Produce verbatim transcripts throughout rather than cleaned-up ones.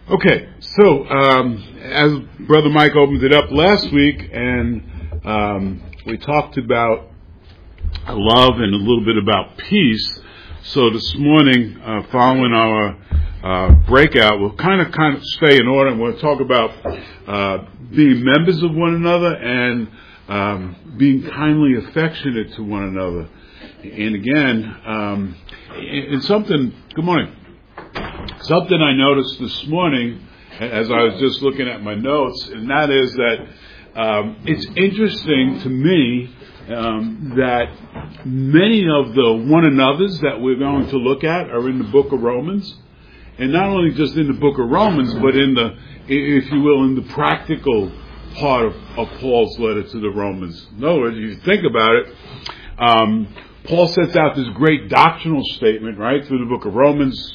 Okay, so um, as Brother Mike opened it up last week, and um, we talked about love and a little bit about peace. So this morning, uh, following our uh, breakout, we'll kind of kind of stay in order, and we'll talk about uh, being members of one another and um, being kindly affectionate to one another. And again, um, and something. Good morning. Something I noticed this morning as I was just looking at my notes, and that is that um, it's interesting to me um, that many of the one another's that we're going to look at are in the book of Romans. And not only just in the book of Romans, but in the, if you will, in the practical part of, of Paul's letter to the Romans. In other words, if you think about it, um, Paul sets out this great doctrinal statement, right, through the book of Romans.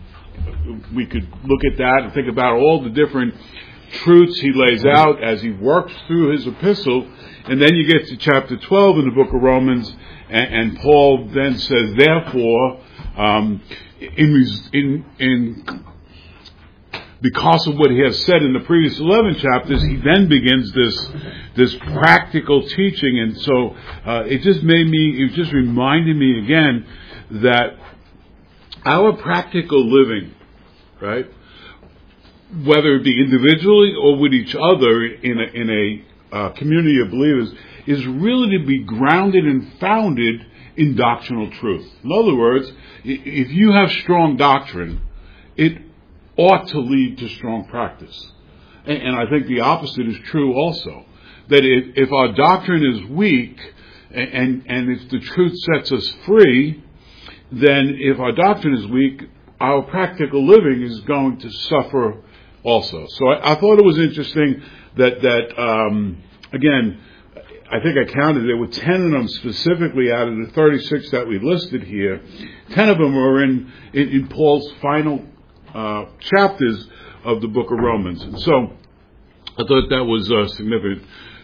We could look at that and think about all the different truths he lays out as he works through his epistle. And then you get to chapter twelve in the book of Romans, and, and Paul then says, therefore, um, in, in, in, because of what he has said in the previous eleven chapters, he then begins this this practical teaching. And so uh, it just made me, it just reminded me again that our practical living, right, whether it be individually or with each other in a, in a uh, community of believers, is really to be grounded and founded in doctrinal truth. In other words, if you have strong doctrine, it ought to lead to strong practice. And, and I think the opposite is true also. That if, if our doctrine is weak and, and, and if the truth sets us free, then if our doctrine is weak, our practical living is going to suffer also. So I, I thought it was interesting that, that um, again, I think I counted, there were ten of them specifically out of the thirty-six that we listed here. ten of them were in, in, in Paul's final uh, chapters of the book of Romans. And so I thought that was uh, significant.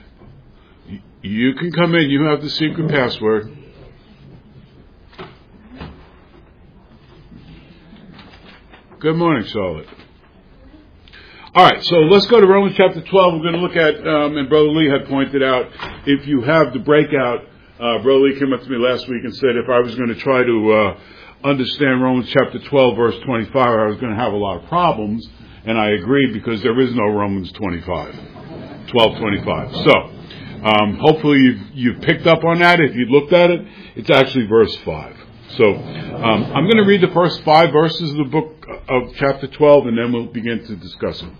You can come in, you have the secret password. Good morning, Charlotte. All right, so let's go to Romans chapter twelve. We're going to look at, um, and Brother Lee had pointed out, if you have the breakout, uh, Brother Lee came up to me last week and said if I was going to try to uh, understand Romans chapter twelve, verse twenty-five, I was going to have a lot of problems, and I agreed because there is no Romans twenty-five, twelve twenty-five. So, um, hopefully you've, you've picked up on that. If you looked at it, it's actually verse five. So um, I'm going to read the first five verses of the book of chapter twelve, and then we'll begin to discuss it.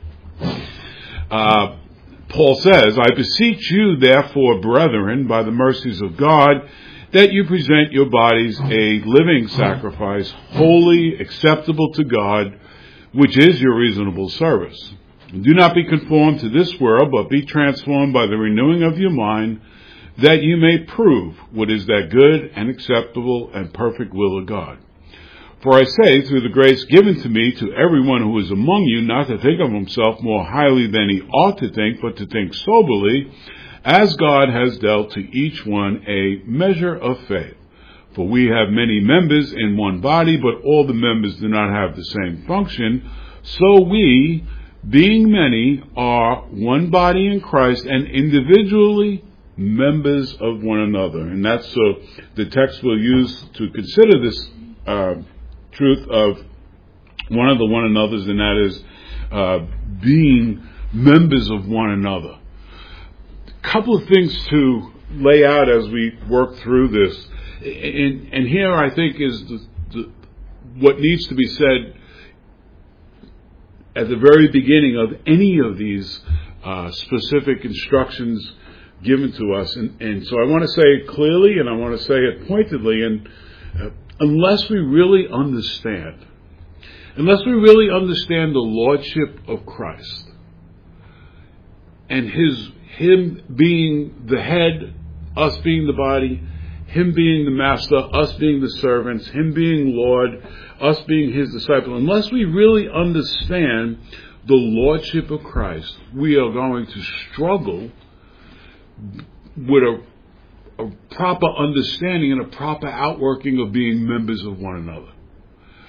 Uh, Paul says, I beseech you, therefore, brethren, by the mercies of God, that you present your bodies a living sacrifice, holy, acceptable to God, which is your reasonable service. And do not be conformed to this world, but be transformed by the renewing of your mind, that you may prove what is that good and acceptable and perfect will of God. For I say, through the grace given to me, to everyone who is among you, not to think of himself more highly than he ought to think, but to think soberly, as God has dealt to each one a measure of faith. For we have many members in one body, but all the members do not have the same function. So we, being many, are one body in Christ, and individually members of one another. And that's uh, the text we'll use to consider this uh, truth of one of the one another's, and that is uh, being members of one another. A couple of things to lay out as we work through this. And, and here I think is the, the, what needs to be said at the very beginning of any of these uh, specific instructions given to us. And, and so I want to say it clearly, and I want to say it pointedly, and uh, unless we really understand, unless we really understand the lordship of Christ, and his him being the head, us being the body, him being the master, us being the servants, him being Lord, us being his disciple, unless we really understand the lordship of Christ, we are going to struggle with a, a proper understanding and a proper outworking of being members of one another.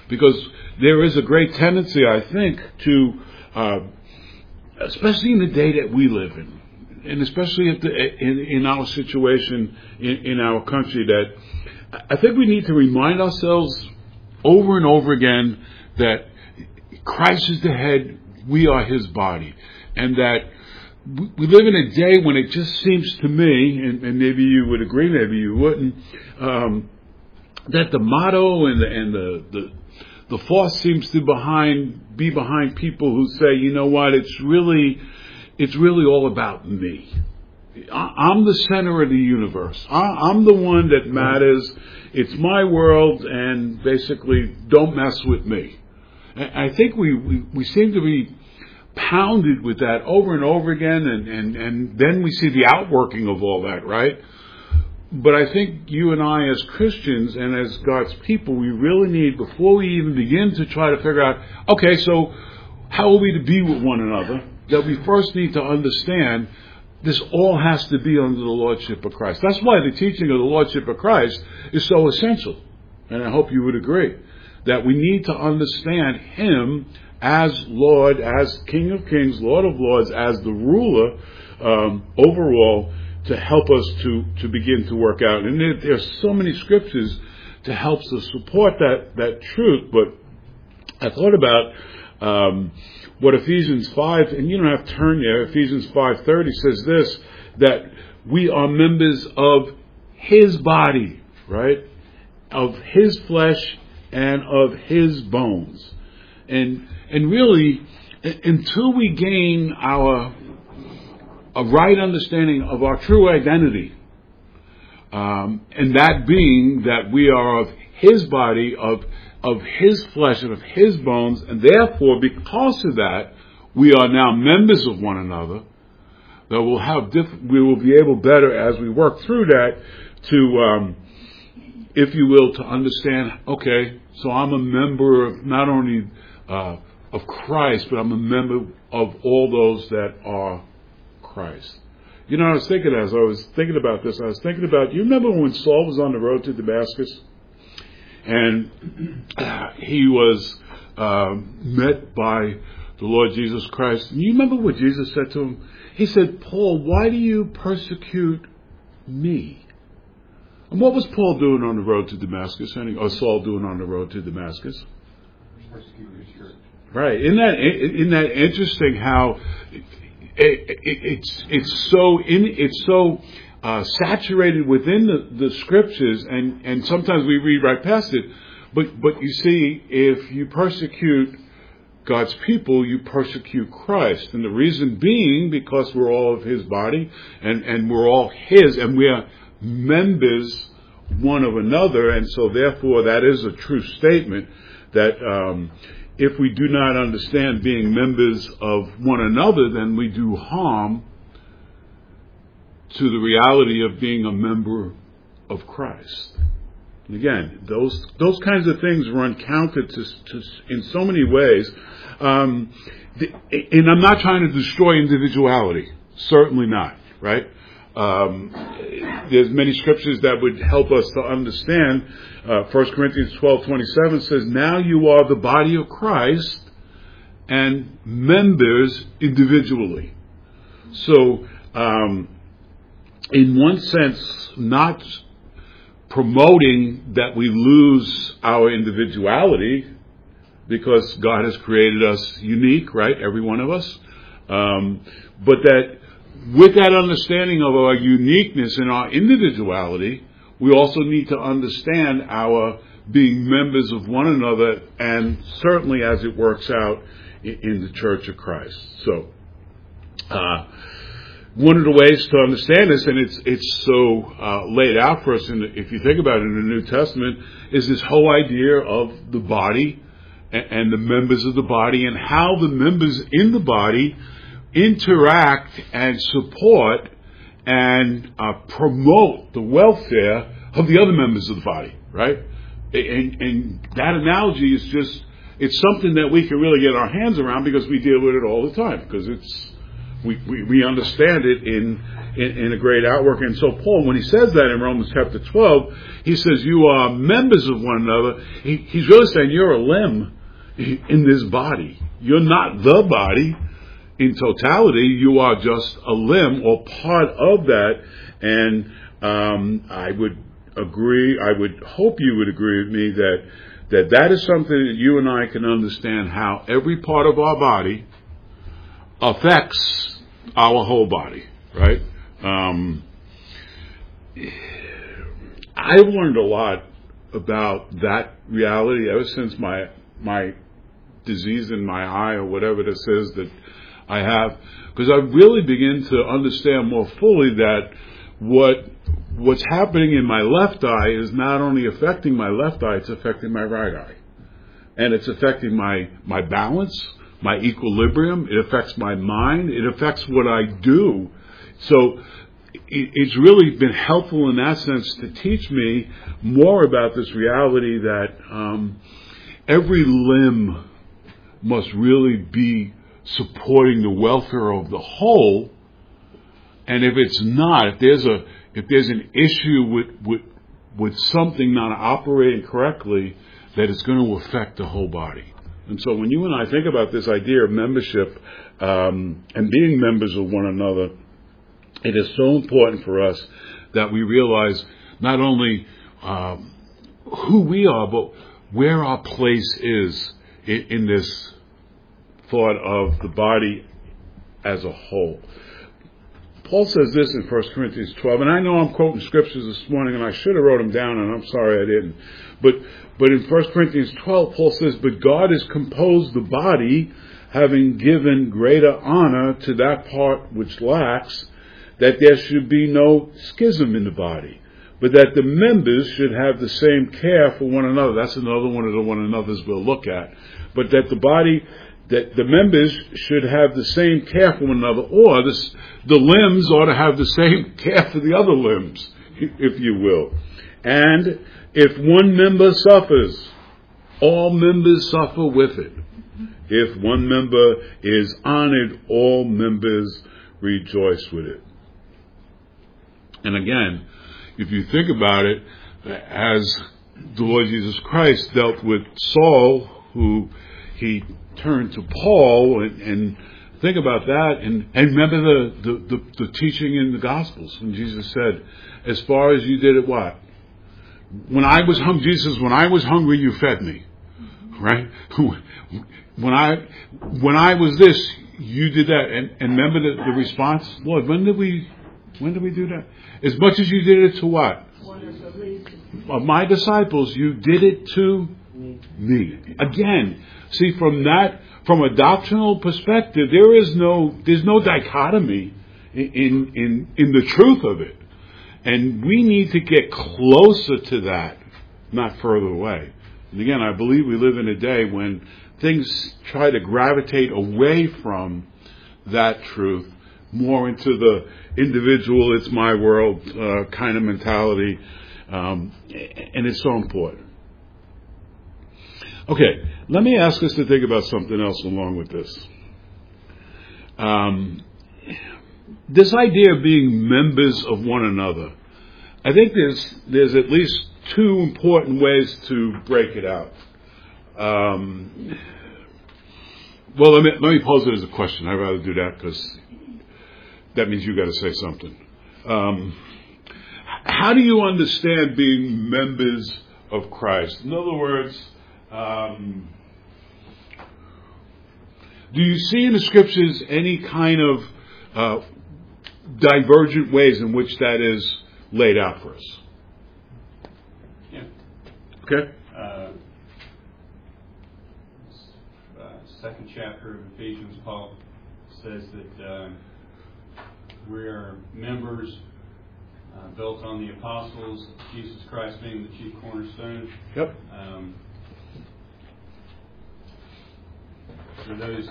because there is a great tendency, I think, to, uh, especially in the day that we live in, and especially if the, in, in our situation in, in our country, that I think we need to remind ourselves over and over again that Christ is the head, we are his body, and that we live in a day when it just seems to me, and, and maybe you would agree, maybe you wouldn't, um, that the motto and the, and the, the the force seems to behind be behind people who say, you know what, it's really it's really all about me. I, I'm the center of the universe. I, I'm the one that matters. It's my world, and basically, don't mess with me. I think we, we, we seem to be pounded with that over and over again, and, and, and then we see the outworking of all that, right? But I think you and I as Christians and as God's people, we really need, before we even begin to try to figure out, okay, so how are we to be with one another, that we first need to understand this all has to be under the Lordship of Christ. That's why the teaching of the Lordship of Christ is so essential. And I hope you would agree that we need to understand him as Lord, as King of Kings, Lord of Lords, as the ruler um, overall, to help us to, to begin to work out. And there, there's so many scriptures to help us support that, that truth. But I thought about um, what Ephesians five, and you don't have to turn there, Ephesians five thirty says this, that we are members of his body, right? Of his flesh and of his bones. And and really, until we gain our a right understanding of our true identity, um, and that being that we are of his body, of of his flesh and of his bones, and therefore, because of that, we are now members of one another, that we'll have diff- we will be able better as we work through that to, um, if you will, to understand, okay, so I'm a member of not only uh, of Christ, but I'm a member of all those that are Christ. You know, I was thinking as I was thinking about this, I was thinking about, you remember when Saul was on the road to Damascus? And uh, he was uh, met by the Lord Jesus Christ. And you remember what Jesus said to him? He said, Paul, why do you persecute me? And what was Paul doing on the road to Damascus? Or Saul doing on the road to Damascus? Persecuting his church. Right. Isn't that, isn't that interesting how it, it, it's it's so in it's so uh, saturated within the, the scriptures, and, and sometimes we read right past it. But but you see, if you persecute God's people, you persecute Christ, and the reason being because we're all of his body, and, and we're all his, and we are members one of another, and so therefore that is a true statement that um, if we do not understand being members of one another, then we do harm to the reality of being a member of Christ. And again, those those kinds of things run counter to, to in so many ways. Um, the, and I'm not trying to destroy individuality. Certainly not, right? Um, there's many scriptures that would help us to understand. Uh, First Corinthians twelve twenty-seven says, now you are the body of Christ and members individually. So, um, in one sense, not promoting that we lose our individuality, because God has created us unique, right? Every one of us. Um, but that with that understanding of our uniqueness and our individuality, we also need to understand our being members of one another, and certainly as it works out in, in the Church of Christ. So, uh, one of the ways to understand this, and it's it's so uh, laid out for us, in the, if you think about it in the New Testament, is this whole idea of the body and, and the members of the body, and how the members in the body interact and support and uh, promote the welfare of the other members of the body, right? And, and that analogy is just, it's something that we can really get our hands around because we deal with it all the time, because it's We, we we understand it in in, in a great outwork. And so Paul, when he says that in Romans chapter twelve, he says you are members of one another. He, he's really saying you're a limb in this body. You're not the body in totality. You are just a limb or part of that. And um, I would agree, I would hope you would agree with me that that that is something that you and I can understand, how every part of our body affects our whole body, right? Um, I've learned a lot about that reality ever since my my disease in my eye, or whatever this is that I have, because I really begin to understand more fully that what what's happening in my left eye is not only affecting my left eye, it's affecting my right eye. And it's affecting my, my balance, my equilibrium. It affects my mind. It affects what I do. So it, it's really been helpful in that sense to teach me more about this reality that um, every limb must really be supporting the welfare of the whole. And if it's not, if there's a if there's an issue with with, with something not operating correctly, that it's going to affect the whole body. And so when you and I think about this idea of membership um, and being members of one another, it is so important for us that we realize not only um, who we are, but where our place is in, in this thought of the body as a whole. Paul says this in First Corinthians twelve, and I know I'm quoting scriptures this morning, and I should have wrote them down, and I'm sorry I didn't. But but in First Corinthians twelve, Paul says, "But God has composed the body, having given greater honor to that part which lacks, that there should be no schism in the body, but that the members should have the same care for one another." That's another one of the one another's we'll look at. But that the body, that the members should have the same care for one another, or the, the limbs ought to have the same care for the other limbs, if you will. And if one member suffers, all members suffer with it. If one member is honored, all members rejoice with it. And again, if you think about it, as the Lord Jesus Christ dealt with Saul, who he turned to Paul, and, and think about that, and, and remember the, the, the, the teaching in the Gospels when Jesus said, as far as you did it, what? When I was hungry, Jesus, when I was hungry, you fed me, right? When I, when I was this, you did that. And, and remember the, the response? Lord, when did we, when did we do that? As much as you did it to what? Of my disciples, you did it to me. Again, see, from that, from a doctrinal perspective, there is no, there's no dichotomy in, in, in the truth of it. And we need to get closer to that, not further away. And again, I believe we live in a day when things try to gravitate away from that truth, more into the individual, it's my world uh, kind of mentality. Um, and it's so important. Okay, let me ask us to think about something else along with this. Um, this idea of being members of one another, I think there's there's at least two important ways to break it out. Um, well, let me let me pose it as a question. I'd rather do that because that means you got to say something. Um, how do you understand being members of Christ? In other words, um, do you see in the scriptures any kind of uh, divergent ways in which that is laid out for us? Yeah. Okay. Uh, uh, second chapter of Ephesians, Paul says that uh, we are members uh, built on the apostles, Jesus Christ being the chief cornerstone. Yep. Um, for those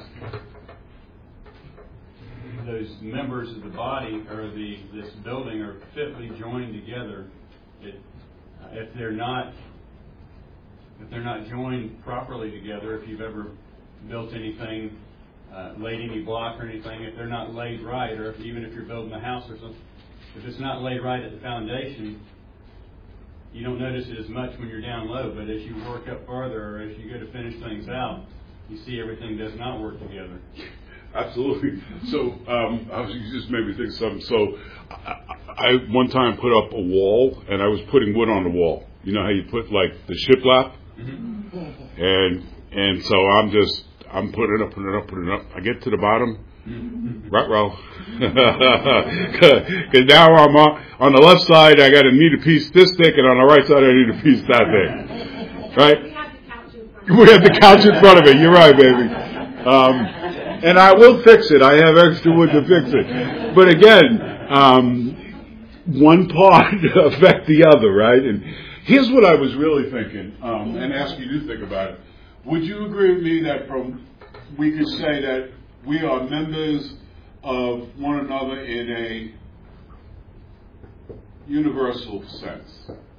those members of the body or the this building are fitly joined together. It, uh, if they're not if they're not joined properly together, if you've ever built anything, uh, laid any block or anything, if they're not laid right, or if, even if you're building a house or something, if it's not laid right at the foundation, you don't notice it as much when you're down low, but as you work up further or as you go to finish things out, you see everything does not work together. Absolutely. So um, I was, you just made me think of something. So I, I one time put up a wall, and I was putting wood on the wall. You know how you put like the shiplap, mm-hmm. and and so I'm just I'm putting it up, putting it up, putting it up. I get to the bottom, mm-hmm. right row, because now I'm on, on the left side. I got to need a piece this thick, and on the right side I need a piece that thick. Right? We have the couch in front of it. We have the couch in front of it. You're right, baby. Um, And I will fix it. I have extra wood to fix it. But again, um, one part affect the other, right? And here's what I was really thinking, um, and ask you to think about it. Would you agree with me that from we could say that we are members of one another in a universal sense?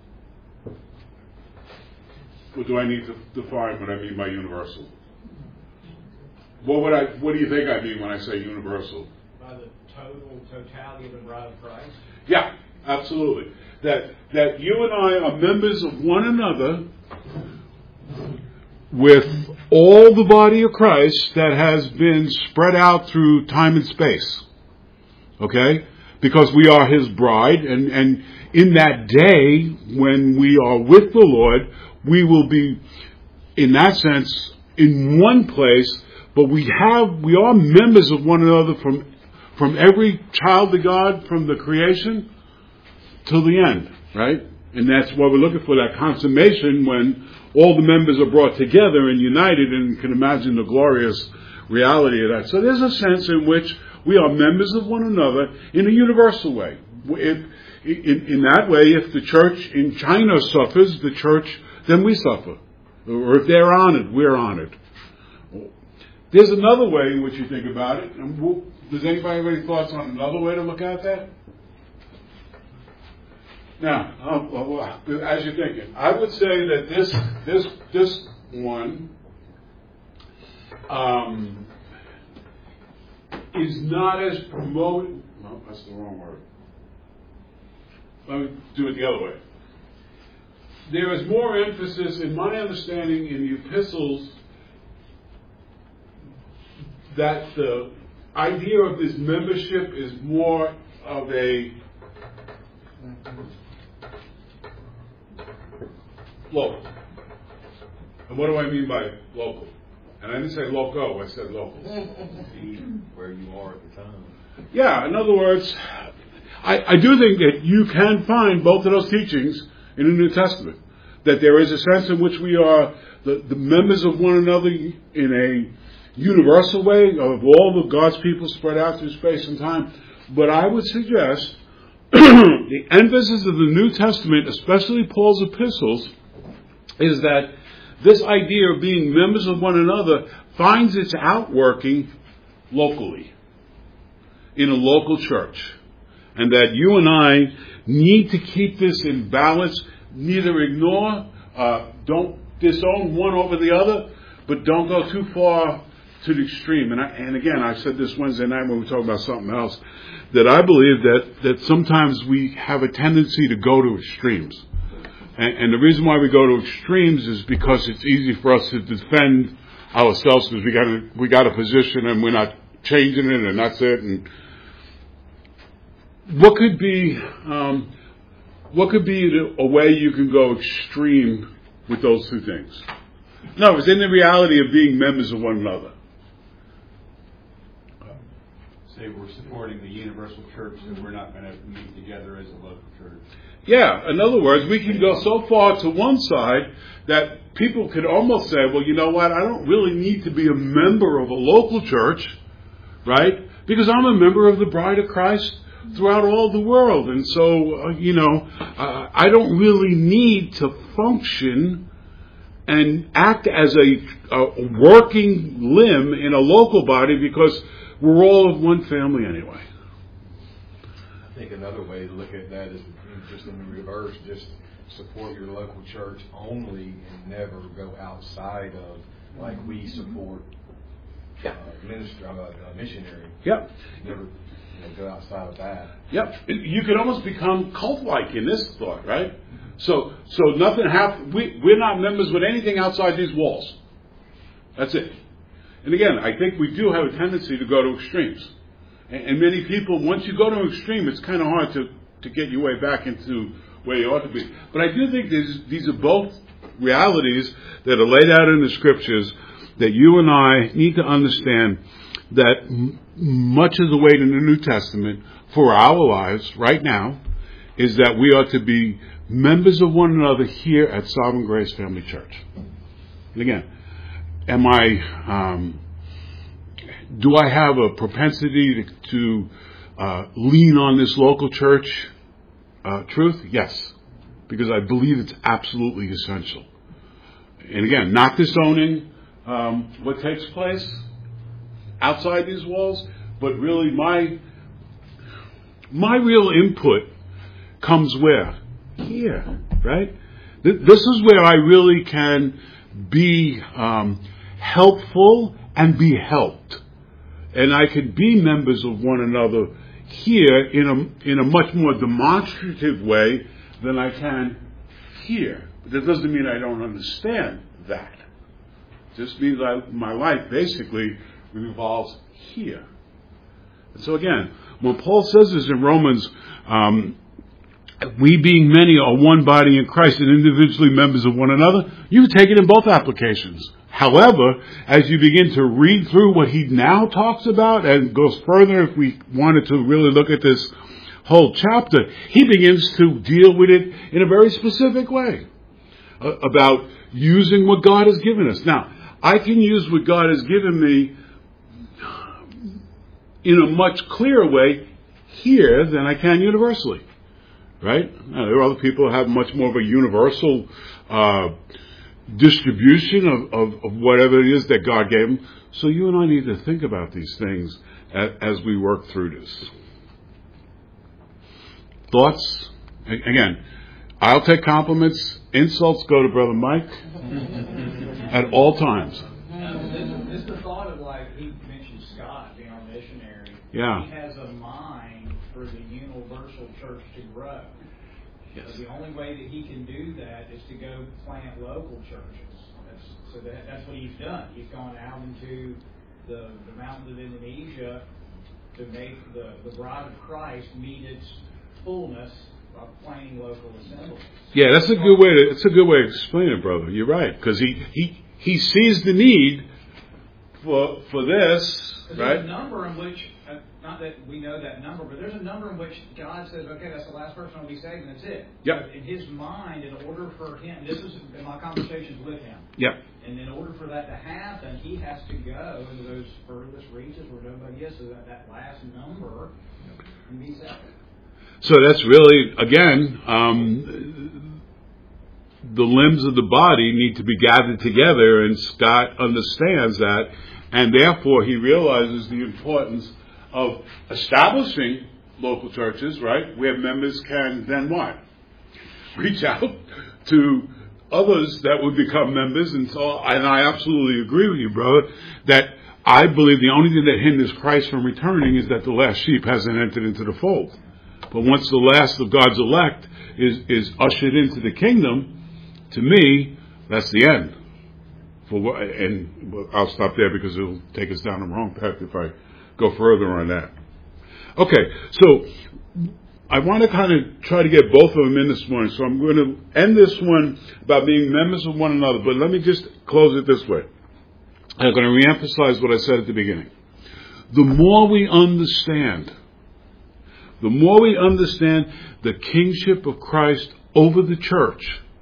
Or do I need to define what I mean by universal? What would I? What do you think I mean when I say universal? By the total totality of the bride of Christ. Yeah, absolutely. That that you and I are members of one another with all the body of Christ that has been spread out through time and space. Okay? Because we are His bride, and, and in that day when we are with the Lord, we will be, in that sense, in one place. But we have, we are members of one another from, from every child of God, from the creation till the end, right? And that's why we're looking for that consummation when all the members are brought together and united, and you can imagine the glorious reality of that. So there's a sense in which we are members of one another in a universal way. If, in, in that way, if the church in China suffers, the church, then we suffer. Or if they're honored, we're honored. There's another way in which you think about it. And we'll, does anybody have any thoughts on another way to look at that? Now, uh, as you're thinking, I would say that this this this one um, is not as promoted. No, that's the wrong word. Let me do it the other way. There is more emphasis, in my understanding, in the epistles, that the idea of this membership is more of a local. And what do I mean by local? And I didn't say loco, I said local. Be where you are at the time. Yeah, in other words, I, I do think that you can find both of those teachings in the New Testament. That there is a sense in which we are the, the members of one another in a universal way of all the God's people spread out through space and time. But I would suggest the emphasis of the New Testament, especially Paul's epistles, is that this idea of being members of one another finds its outworking locally, in a local church. And that you and I need to keep this in balance, neither ignore, uh, don't disown one over the other, but don't go too far to the extreme. And, I, and again, I said this Wednesday night when we talked about something else, that I believe that, that sometimes we have a tendency to go to extremes. And, and the reason why we go to extremes is because it's easy for us to defend ourselves, because we got a, we got a position and we're not changing it, and that's it. And what could be um, what could be a way you can go extreme with those two things? No, it's in the reality of being members of one another. Say we're supporting the universal church, and we're not going to meet together as a local church. Yeah, in other words, we can go so far to one side that people could almost say, well, you know what, I don't really need to be a member of a local church, right? Because I'm a member of the bride of Christ throughout all the world. And so, uh, you know, uh, I don't really need to function and act as a, a working limb in a local body, because we're all of one family anyway. I think another way to look at that is just in the reverse, just support your local church only and never go outside of, like we support uh, ministry, uh, a missionary. Yep. Never you know, go outside of that. Yep. You could almost become cult-like in this thought, right? So, so nothing happens. We, we're not members with anything outside these walls. That's it. And again, I think we do have a tendency to go to extremes. And, and many people, once you go to an extreme, it's kind of hard to, to get your way back into where you ought to be. But I do think these, these are both realities that are laid out in the Scriptures that you and I need to understand that m- much of the weight in the New Testament for our lives right now is that we ought to be members of one another here at Sovereign Grace Family Church. And again, am I, um, do I have a propensity to, to uh, lean on this local church uh, truth? Yes, because I believe it's absolutely essential. And again, not disowning um, what takes place outside these walls, but really my my real input comes where? Here, right? Th- this is where I really can be um, helpful and be helped. And I can be members of one another here in a in a much more demonstrative way than I can here. But that doesn't mean I don't understand that. It just means I, my life basically revolves here. And so again, when Paul says this in Romans, um, we being many are one body in Christ and individually members of one another, you take it in both applications. However, as you begin to read through what he now talks about and goes further, if we wanted to really look at this whole chapter, he begins to deal with it in a very specific way uh, about using what God has given us. Now, I can use what God has given me in a much clearer way here than I can universally. Right? Now, there are other people who have much more of a universal uh, distribution of, of, of whatever it is that God gave them. So you and I need to think about these things as, as we work through this. Thoughts? Again, I'll take compliments. Insults go to Brother Mike at all times. This is the thought of, like, he mentioned Scott being our missionary. Yeah. He has a mind for the universal church to grow. Yes. So the only way that he can do that is to go plant local churches. That's, so that, that's what he's done. He's gone out into the, the mountains of Indonesia to make the, the bride of Christ meet its fullness by planting local assemblies. Yeah, that's a good way to. It's a good way to explain it, brother. You're right, because he, he he sees the need for for this, There's right? a number in which, uh, not that we know that number, but there's a number in which God says, okay, that's the last person will be saved, and that's it. Yep. But in his mind, in order for him, this is in my conversations with him. Yep. And in order for that to happen, he has to go into those furthest reaches where nobody is, so that that last number can be saved. So that's really, again, um, the limbs of the body need to be gathered together, and Scott understands that, and therefore he realizes the importance of establishing local churches, right, where members can then what? Reach out to others that would become members. And so, and I absolutely agree with you, brother, that I believe the only thing that hinders Christ from returning is that the last sheep hasn't entered into the fold. But once the last of God's elect is, is ushered into the kingdom, to me, that's the end. For and I'll stop there because it'll take us down the wrong path if I go further on that. Okay, so I want to kind of try to get both of them in this morning. So I'm going to end this one about being members of one another. But let me just close it this way. I'm going to reemphasize what I said at the beginning. The more we understand The more we understand the kingship of Christ over the church,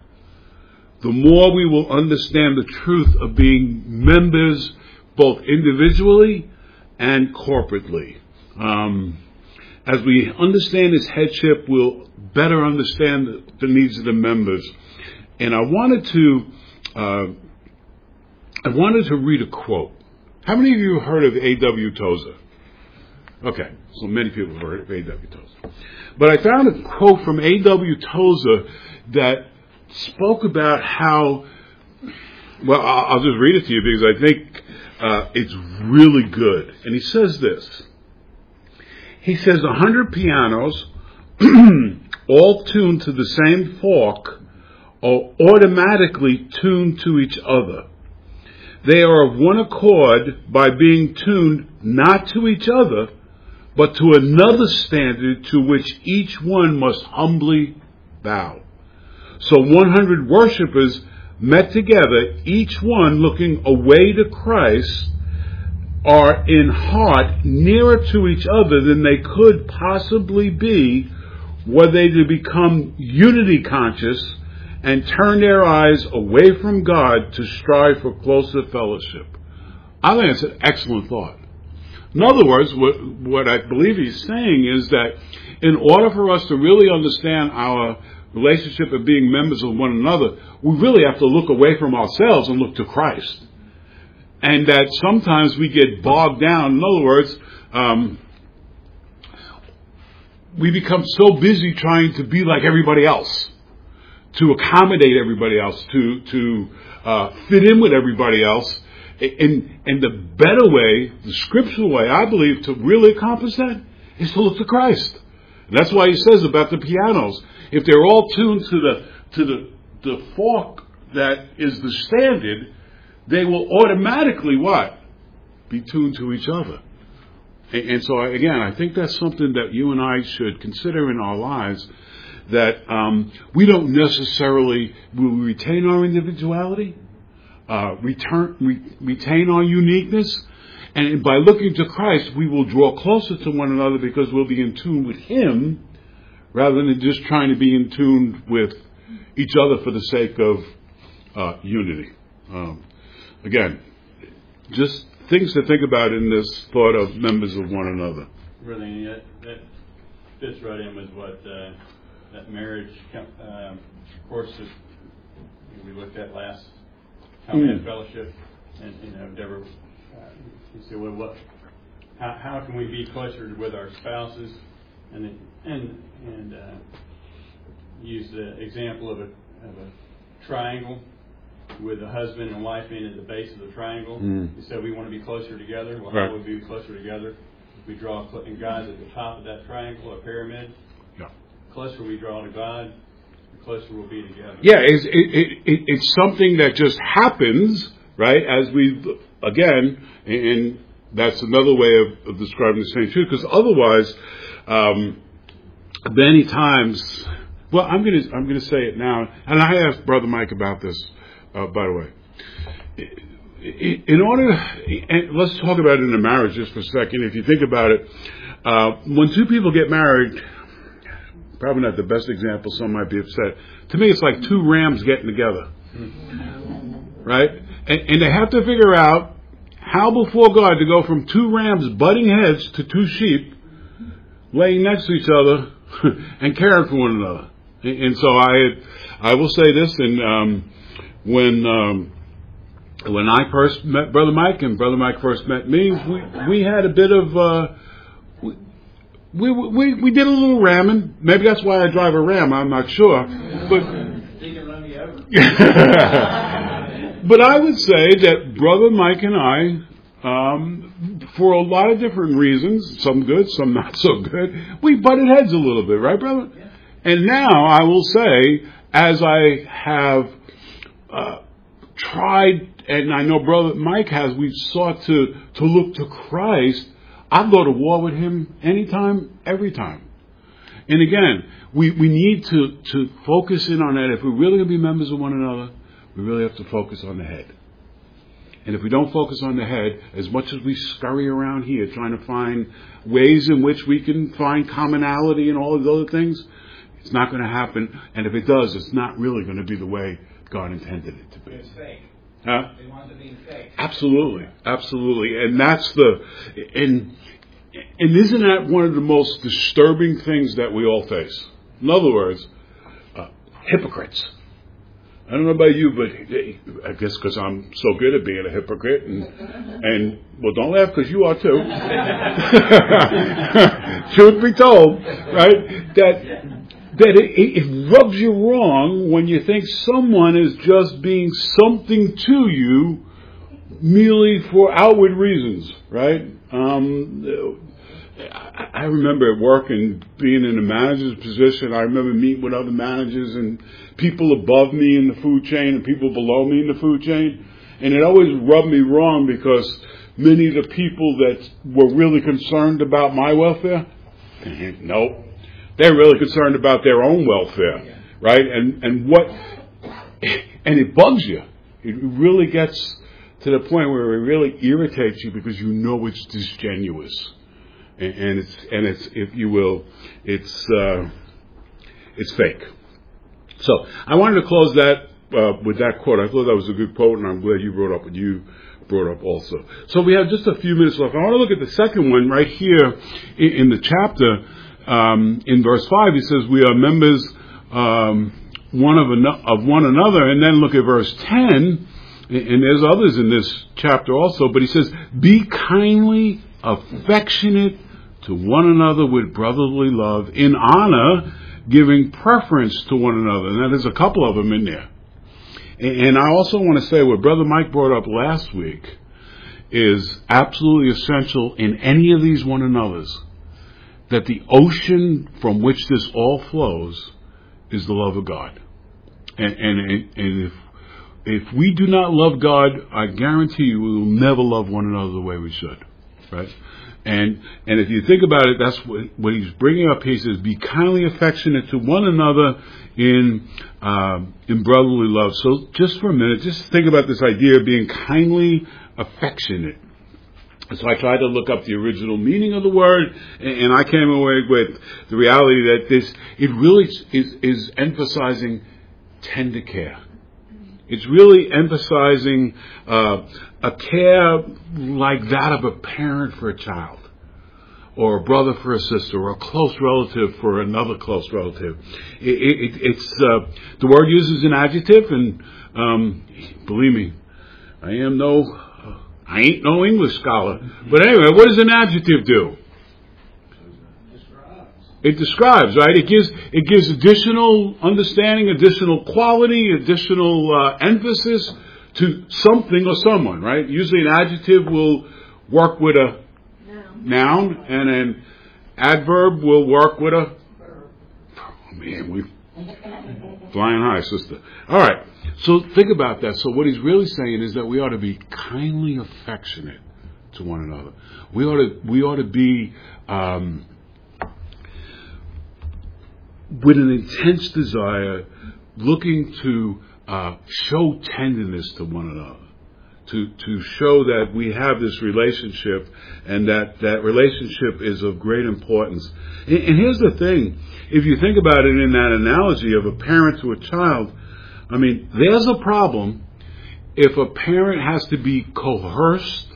the more we will understand the truth of being members both individually and corporately. Um, as we understand his headship, we'll better understand the, the needs of the members. And I wanted to, uh, I wanted to read a quote. How many of you have heard of A W Tozer? Okay, so many people have heard of A W Tozer. But I found a quote from A W Tozer that spoke about how, well, I'll just read it to you because I think uh, it's really good. And he says this: he says a hundred pianos, all tuned to the same fork, are automatically tuned to each other. They are of one accord by being tuned not to each other, but to another standard to which each one must humbly bow. So one hundred worshipers met together, each one looking away to Christ, are in heart nearer to each other than they could possibly be were they to become unity conscious and turn their eyes away from God to strive for closer fellowship. I think it's an excellent thought. In other words, what, what I believe he's saying is that in order for us to really understand our relationship of being members of one another, we really have to look away from ourselves and look to Christ. And that sometimes we get bogged down. In other words, um, we become so busy trying to be like everybody else, to accommodate everybody else, to to uh, fit in with everybody else. And, and the better way, the scriptural way, I believe, to really accomplish that is to look to Christ. And that's why he says about the pianos, if they're all tuned to the to the, the fork that is the standard, they will automatically what? Be tuned to each other. And, and so, again, I think that's something that you and I should consider in our lives, that um, we don't necessarily will retain our individuality, uh, return, re, retain our uniqueness, and by looking to Christ, we will draw closer to one another because we'll be in tune with Him rather than just trying to be in tune with each other for the sake of uh, unity. Um, again, just things to think about in this thought of members of one another. Really, that, that fits right in with what uh, that marriage uh, course that we looked at last time we had fellowship, and you know, Deborah, uh, you said, well, what? How, how can we be closer with our spouses? And and and uh, use the example of a of a triangle with a husband and wife being at the base of the triangle. Mm. You said we want to be closer together. Well, right. How would we be closer together? We draw, and God's at the top of that triangle, a pyramid. Yeah. The closer we draw to God, the closer we'll be together. Yeah, it's, it, it, it, it's something that just happens, right? As we, again, and that's another way of, of describing the same truth, because otherwise, um, many times, well, I'm going to I'm going to say it now, and I asked Brother Mike about this, uh, by the way. In order, and let's talk about it in a marriage just for a second. If you think about it, uh, when two people get married, probably not the best example, some might be upset. To me, it's like two rams getting together, right? And, and they have to figure out how before God to go from two rams butting heads to two sheep laying next to each other and caring for one another. And, and so I, I will say this, and um, when um, when I first met Brother Mike and Brother Mike first met me, we we had a bit of. Uh, We, we we did a little ramming. Maybe that's why I drive a Ram. I'm not sure. But he can run me over. But I would say that Brother Mike and I, um, for a lot of different reasons, some good, some not so good, we butted heads a little bit, right, brother? Yeah. And now I will say, as I have uh, tried, and I know Brother Mike has, we've sought to to look to Christ. I'll go to war with him anytime, every time. And again, we, we need to, to focus in on that. If we're really going to be members of one another, we really have to focus on the head. And if we don't focus on the head, as much as we scurry around here trying to find ways in which we can find commonality and all of those other things, it's not going to happen. And if it does, it's not really going to be the way God intended it to be. It's fake. Huh? They want to be fake. Absolutely, absolutely, and that's the and and isn't that one of the most disturbing things that we all face? In other words, uh, hypocrites. I don't know about you, but I guess because I'm so good at being a hypocrite, and and well, don't laugh because you are too. Truth be told, right? That. That it, it rubs you wrong when you think someone is just being something to you merely for outward reasons, right? Um, I, I remember at work and being in a manager's position. I remember meeting with other managers and people above me in the food chain and people below me in the food chain. And it always rubbed me wrong because many of the people that were really concerned about my welfare, no, they're really concerned about their own welfare, right? And and what, and it bugs you. It really gets to the point where it really irritates you because you know it's disingenuous, and, and it's and it's, if you will, it's uh, it's fake. So I wanted to close that uh, with that quote. I thought that was a good quote, and I'm glad you brought up what you brought up also. So we have just a few minutes left. I want to look at the second one right here in, in the chapter. Um, in verse five, he says, we are members um, one of, an- of one another. And then look at verse ten, and there's others in this chapter also, but he says, be kindly affectionate to one another with brotherly love, in honor, giving preference to one another. And there's a couple of them in there. And, and I also want to say what Brother Mike brought up last week is absolutely essential in any of these one another's. That the ocean from which this all flows is the love of God. And, and, and if, if we do not love God, I guarantee you we will never love one another the way we should. Right? And, and if you think about it, that's what, what he's bringing up here. He says, be kindly affectionate to one another in, um, in brotherly love. So just for a minute, just think about this idea of being kindly affectionate. So I tried to look up the original meaning of the word, and I came away with the reality that this, it really is, is emphasizing tender care. It's really emphasizing uh, a care like that of a parent for a child, or a brother for a sister, or a close relative for another close relative. It, it, it's uh, the word uses an adjective, and um, believe me, I am no... I ain't no English scholar. But anyway, what does an adjective do? It describes, right? It gives it gives additional understanding, additional quality, additional uh, emphasis to something or someone, right? Usually an adjective will work with a noun, noun and an adverb will work with a... Oh, man, we flying high, sister. All right. So think about that. So what he's really saying is that we ought to be kindly affectionate to one another. We ought to we ought to be um, with an intense desire, looking to uh, show tenderness to one another, to to show that we have this relationship and that that relationship is of great importance. And, and here's the thing: if you think about it in that analogy of a parent to a child. I mean, there's a problem if a parent has to be coerced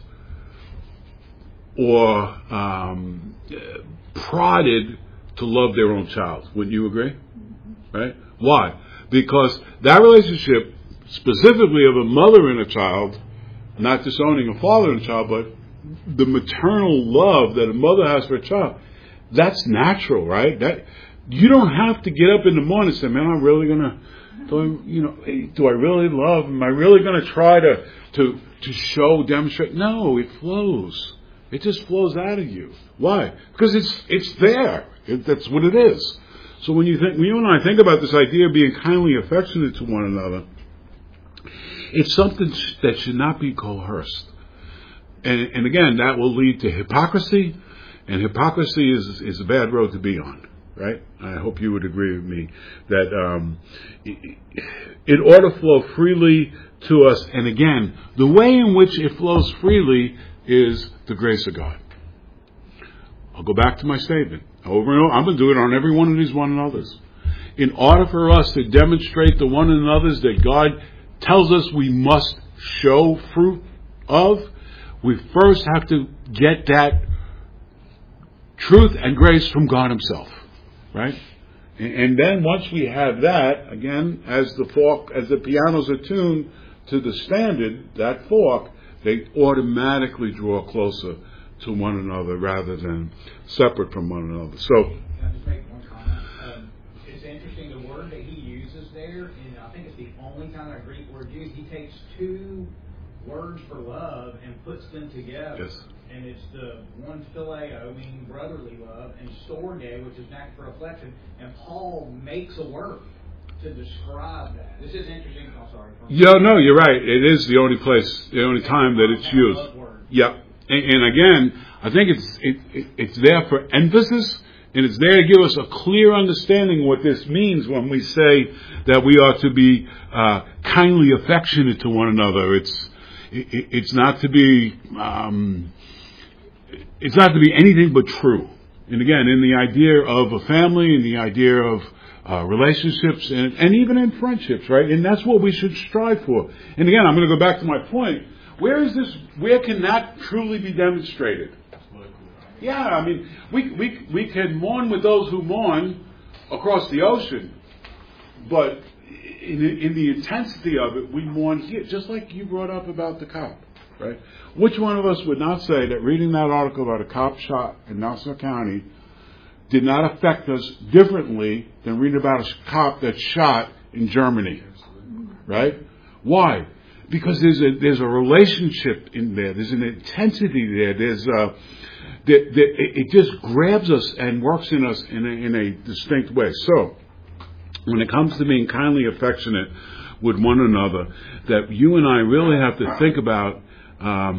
or um, prodded to love their own child. Wouldn't you agree? Right? Why? Because that relationship, specifically of a mother and a child, not disowning a father and a child, but the maternal love that a mother has for a child, that's natural, right? That you don't have to get up in the morning and say, man, I'm really going to... Do I, you know, do I really love? Am I really going to try to, to, to show, demonstrate? No, it flows. It just flows out of you. Why? Because it's, it's there. It, that's what it is. So when you think, when you and I think about this idea of being kindly affectionate to one another, it's something that should not be coerced. And, and again, that will lead to hypocrisy, and hypocrisy is, is a bad road to be on. Right? I hope you would agree with me that um, it ought to flow freely to us. And again, the way in which it flows freely is the grace of God. I'll go back to my statement. Over and over, I'm going to do it on every one of these one another's. In order for us to demonstrate the one another's that God tells us we must show fruit of, we first have to get that truth and grace from God Himself. Right? And then once we have that, again, as the fork, as the pianos are tuned to the standard, that fork, they automatically draw closer to one another rather than separate from one another. So, can I just make one comment? Um, it's interesting, the word that he uses there, and I think it's the only time that Greek word used, he takes two words for love and puts them together. Yes. And it's the one phileo, meaning brotherly love, and storge, which is an act for affection. And Paul makes a word to describe that. This is interesting. I'm sorry. Yeah, no, you're right. It is the only place, the only time that it's used. Yep. And, and again, I think it's it, it, it's there for emphasis, and it's there to give us a clear understanding what this means when we say that we are to be uh, kindly affectionate to one another. It's it, it's not to be um, it's not to be anything but true. And again, in the idea of a family, in the idea of Uh, relationships and, and even in friendships, right? And that's what we should strive for. And again, I'm going to go back to my point. Where is this? Where can that truly be demonstrated? Yeah, I mean, we we we can mourn with those who mourn across the ocean, but in, in the intensity of it, we mourn here, just like you brought up about the cop, right? Which one of us would not say that reading that article about a cop shot in Nassau County did not affect us differently than reading about a cop that's shot in Germany, right? Why? Because there's a there's a relationship in there. There's an intensity there. There's a that, that it just grabs us and works in us in a, in a distinct way. So, when it comes to being kindly affectionate with one another, that you and I really have to think about um,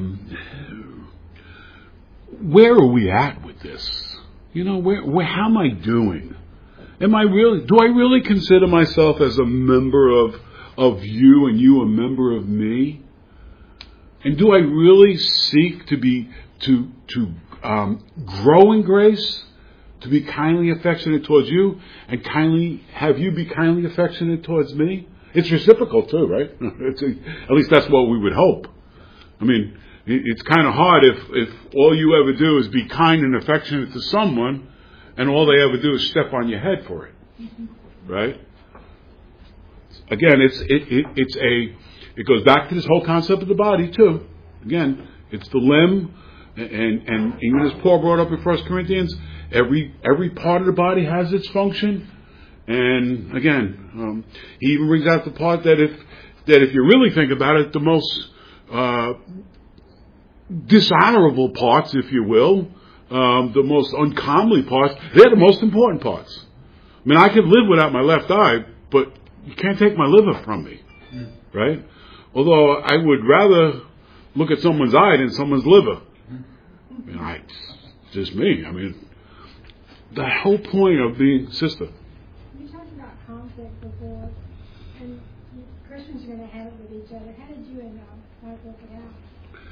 where are we at with this. You know, where, where, how am I doing? Am I really, do I really consider myself as a member of, of you and you a member of me? And do I really seek to be, to, to, um, grow in grace, to be kindly affectionate towards you, and kindly, have you be kindly affectionate towards me? It's reciprocal too, right? It's a, at least that's what we would hope. I mean, it's kind of hard if, if all you ever do is be kind and affectionate to someone, and all they ever do is step on your head for it, right? Again, it's it, it it's a it goes back to this whole concept of the body too. Again, it's the limb, and and even as Paul brought up in First Corinthians, every every part of the body has its function, and again, um, he even brings out the part that if that if you really think about it, the most uh, dishonorable parts, if you will, um, the most uncomely parts, they're the most important parts. I mean, I could live without my left eye, but you can't take my liver from me, right? Although I would rather look at someone's eye than someone's liver. I mean, I, it's just me. I mean, the whole point of being sister. You talked about conflict before, and Christians are going to have it with each other. How did you and uh, work it out?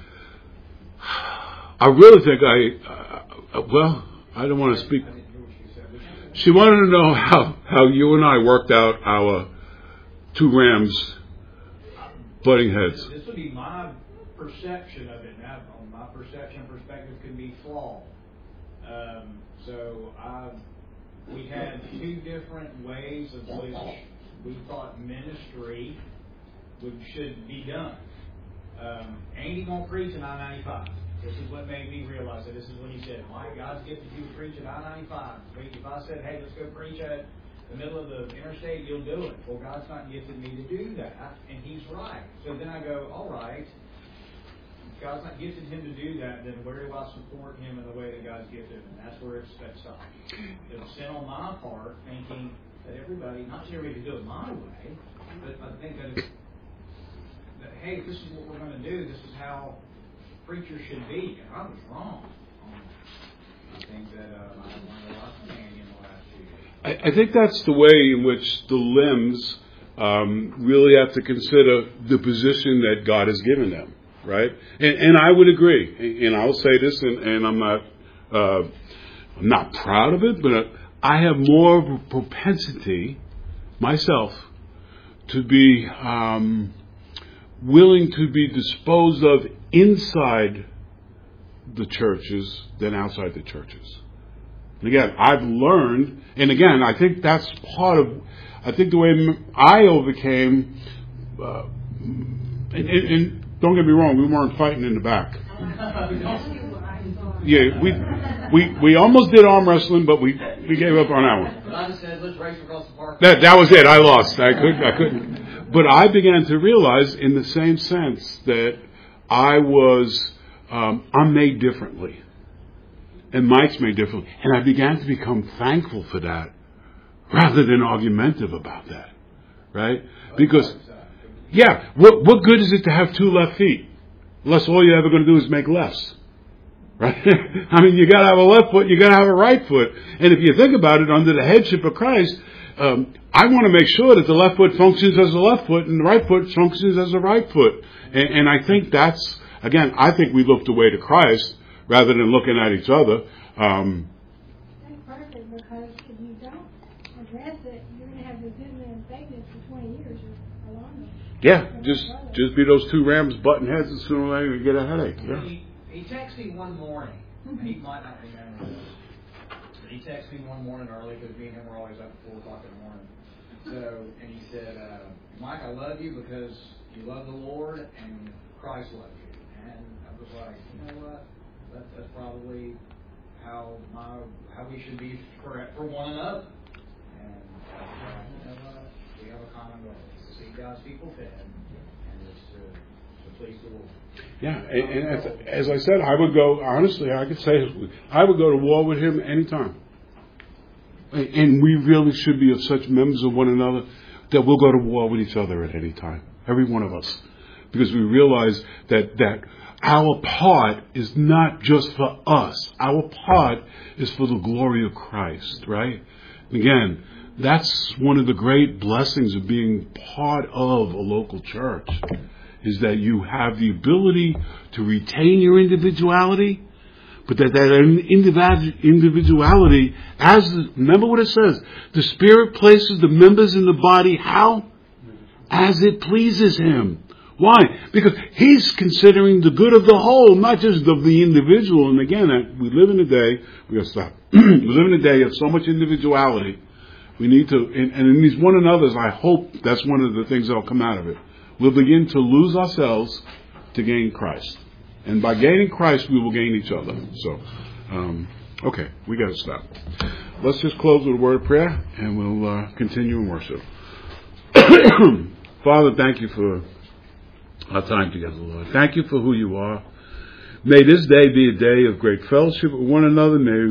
I really think I, uh, well, I don't want to speak. She wanted to know how, how you and I worked out our two rams butting heads. This would be my perception of it. Now, on my perception perspective, could be flawed. Um, so I, we had two different ways of which we thought ministry would should be done. Um, ain't he gonna preach in I ninety-five? This is what made me realize that. This is when he said, Mike, God's gifted you to preach at I ninety-five. If I said, hey, let's go preach at the middle of the interstate, you'll do it. Well, God's not gifted me to do that. And he's right. So then I go, all right, if God's not gifted him to do that, then where do I support him in the way that God's gifted him? And that's where it's that stops. It was sin on my part, thinking that everybody, not that everybody could do it my way, but I think that it's that, hey, this is what we're going to do. This is how preachers should be. And I was wrong. I think that uh, I learned a lot from Andy in the last few years. I, I think that's the way in which the limbs um, really have to consider the position that God has given them, right? And, and I would agree. And I'll say this, and, and I'm not, uh, I'm not proud of it, but I have more of a propensity myself to be um, willing to be disposed of inside the churches than outside the churches. And again, I've learned, and again, I think that's part of, I think the way I overcame, uh, and, and, and don't get me wrong, we weren't fighting in the back. Yeah, we we we almost did arm wrestling, but we, we gave up on that one. But I just said, let's race across the park. That that was it. I lost. I couldn't. I couldn't. But I began to realize, in the same sense, that I was, um, I'm made differently. And Mike's made differently. And I began to become thankful for that rather than argumentative about that. Right? Because, yeah, what, what good is it to have two left feet? Unless all you're ever going to do is make lefts. Right? I mean, you got to have a left foot, you got to have a right foot. And if you think about it, under the headship of Christ, um, I want to make sure that the left foot functions as a left foot and the right foot functions as a right foot. And, and I think that's, again, I think we look the way to Christ rather than looking at each other. Um, That's perfect, because if you don't address it, you're going to have resentment and vagueness for twenty years or longer. yeah, just just be those two rams butting heads, and sooner or later you get a headache. Yeah. He, he texted me one morning, and he might not remember this, but he texted me one morning early, because me and him were always up at four o'clock in the morning. So, and he said, uh, Mike, I love you because you love the Lord and Christ loves you. And I was like, you know what? That, that's probably how my how we should be for, for one another. And I was like, you know what? We have a common goal. It's to see God's people fed, and it's to, to please the Lord. Yeah, and, and as, as I said, I would go, honestly, I could say, I would go to war with him anytime. And we really should be of such members of one another that we'll go to war with each other at any time. Every one of us. Because we realize that, that our part is not just for us. Our part is for the glory of Christ, right? Again, that's one of the great blessings of being part of a local church, is that you have the ability to retain your individuality, but that that individuality, as remember what it says, the Spirit places the members in the body how? As it pleases Him. Why? Because He's considering the good of the whole, not just of the individual. And again, we live in a day, we got to stop. We live in a day of so much individuality. We need to, and, and in these one another's, I hope that's one of the things that will come out of it. We'll begin to lose ourselves to gain Christ. And by gaining Christ, we will gain each other. So, um, okay, we got to stop. Let's just close with a word of prayer, and we'll uh, continue in worship. Father, thank you for our time together, Lord. Thank you for who you are. May this day be a day of great fellowship with one another. May